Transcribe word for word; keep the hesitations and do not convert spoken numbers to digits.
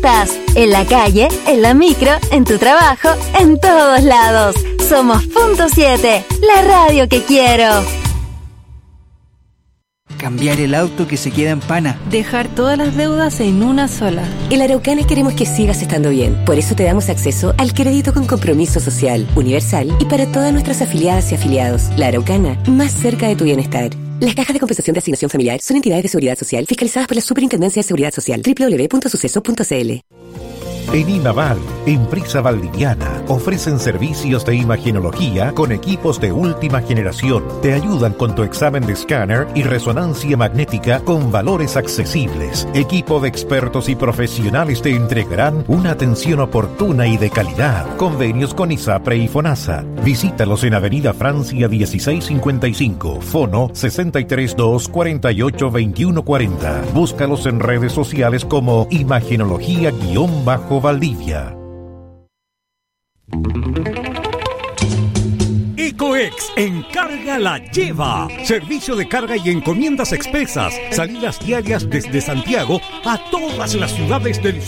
estás, en la calle, en la micro, en tu trabajo, en todos lados. Somos Punto siete, la radio que quiero. Cambiar el auto que se queda en pana. Dejar todas las deudas en una sola. En la Araucana queremos que sigas estando bien. Por eso te damos acceso al crédito con compromiso social, universal y para todas nuestras afiliadas y afiliados. La Araucana, más cerca de tu bienestar. Las cajas de compensación de asignación familiar son entidades de seguridad social fiscalizadas por la Superintendencia de Seguridad Social. doble u doble u doble u punto suceso punto c l. En Imaval, empresa valdiviana, ofrecen servicios de imagenología con equipos de última generación. Te ayudan con tu examen de escáner y resonancia magnética con valores accesibles. Equipo de expertos y profesionales te entregarán una atención oportuna y de calidad. Convenios con ISAPRE y FONASA. Visítalos en Avenida Francia dieciséis cincuenta y cinco, Fono sesenta y tres dos cuarenta y ocho veintiuno cuarenta. Búscalos en redes sociales como imagenología-bajo Valdivia. Ecoex Encarga la Lleva. Servicio de carga y encomiendas expresas. Salidas diarias desde Santiago a todas las ciudades del sur.